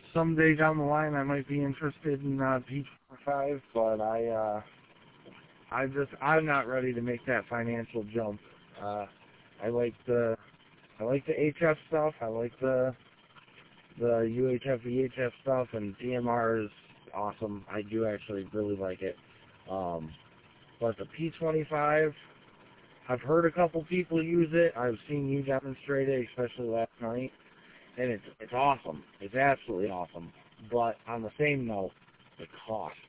someday down the line I might be interested in P25, but I'm not ready to make that financial jump. I like the HF stuff. I like the UHF VHF stuff, and DMR is awesome. I do actually really like it. But the P25, I've heard a couple people use it. I've seen you demonstrate it, especially last night, and it's awesome. It's absolutely awesome. But on the same note, the cost.